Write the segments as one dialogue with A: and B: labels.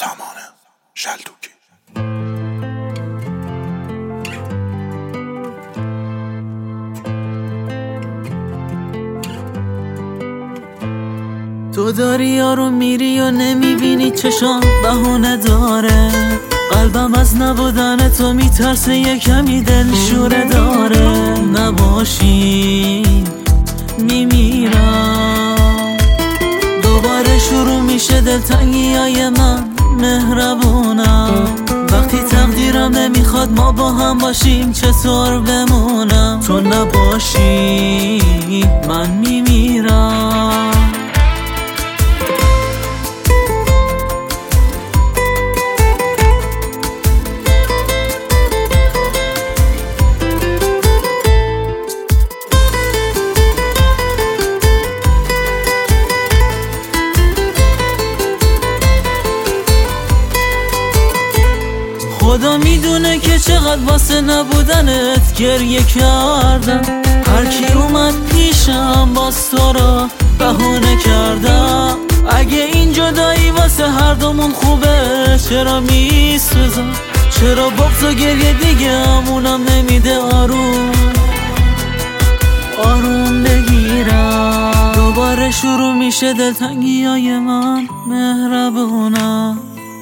A: سامان شلتوکی.
B: تو داری یارو میری و نمیبینی چشام بهونه داره، قلبم از نبودن تو میترسه یه کمی دلشوره داره. نباشی میمیرم، دوباره شروع میشه دلتنگی های من. مهربونم وقتی تقدیرم نمیخواد ما با هم باشیم، چطور بمونم؟ تو نباشی من میمیرم. خدا میدونه که چقدر واسه نبودنت گریه کردم. هر کی اومد پیشم باز تو را بهونه کردم. اگه این جدایی واسه هر دومون خوبه چرا میسوزم؟ چرا بغض و گریه دیگه همونم نمیده آروم بگیرم؟ دوباره شروع میشه دلتنگی های من. مهربونم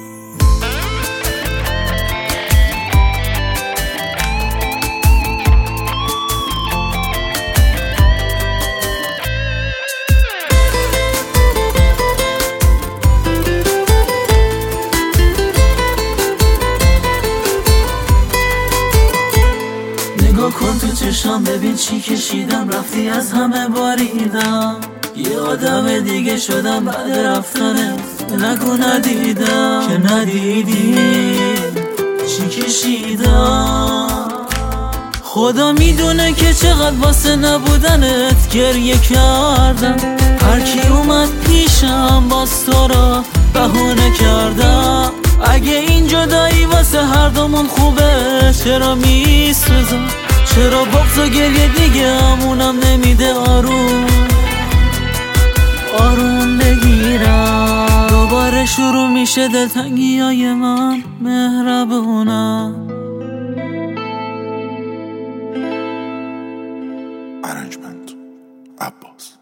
B: نگاه کن تو چشم ببین چی کشیدم، رفتی از همه باریدم. یه آدم دیگه شدم بعد رفتنت، نگو ندیدم که ندیدی چی کشیدم. خدا میدونه که چقدر واسه نبودنت گریه کردم. هر کی اومد پیشم باز تو را بهونه کردم. اگه این جدایی واسه هر دومون خوبه چرا میسوزم؟ چرا بغض و گریه دیگه همونم نمیده آروم بگیرم؟ دوباره شروع میشه دلتنگی های من. مهربونم
A: ارنجمنت عباس.